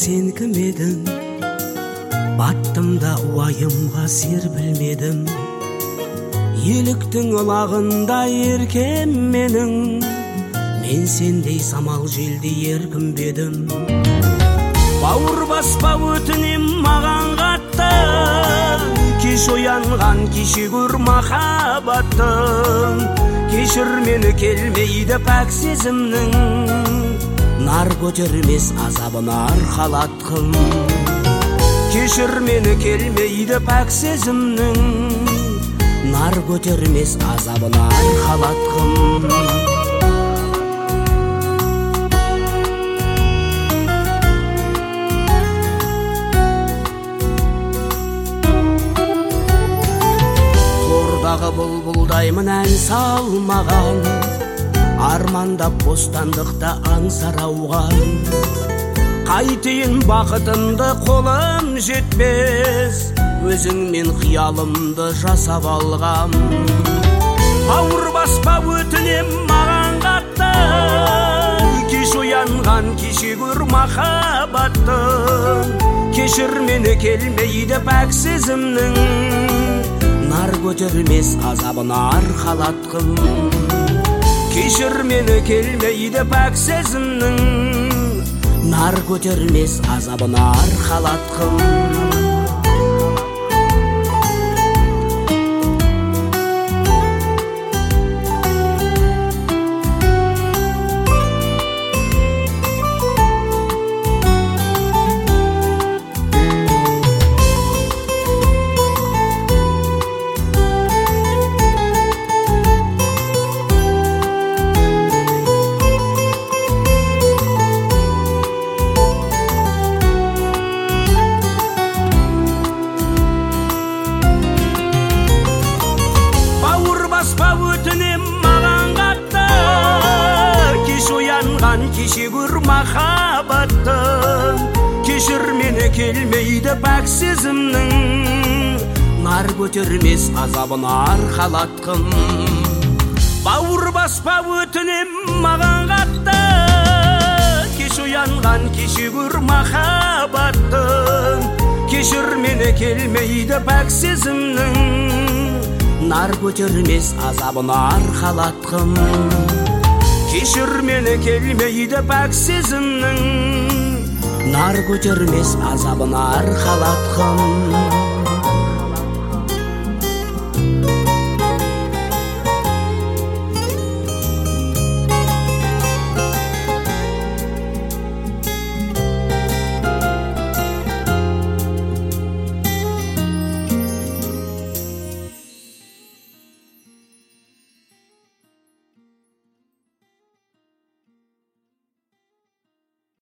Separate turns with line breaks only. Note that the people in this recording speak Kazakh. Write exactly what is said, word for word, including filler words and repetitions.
сен кім едің? Баттым да уайымға серпілмедім. Еліктің ылағында еркем менің, мен сендей самал желді еркінбедім. Бауыр баспа өтінем маған қатты, кеш оянған кеше көр махаббаттың. Кешір мені келмейді пәк сезімнің, нар көтермес азабына арқалатқым. Кешір мені келмейді пәк сезімнің, нар көтермес азабына арқалатқым. Тордағы бұлбұлдаймын ән салмаған, армандап бостандықта аңсарауған. Қайтейін бақытымды қолым жетпес, өзіңмен қиялымды жасап алғам. Бауыр баспа өтінем маған қатты, кеш оянған кеше көр махаббаттың. Кешір мені келмейді пәк сезімнің, нар көтермес азабына арқалатқым. Кешір мені келмейді пәк сезімнің, нар көтермес азабына арқалатқым. Баспа өтінем маған қатты, кеш оянған кеше көр махаббаттың. Кешір мені келмейді пәк сезімнің, нар көтермес азабына арқалатқым. Бауыр баспа өтінем маған қатты, кеш оянған кеше көр махаббаттың. Кешір мені келмейді пәк сезімнің, нар көтермес азабына арқалатқым. Кешір мені келмейді пәк сезімнің, нар көтермес азабына арқалатқым.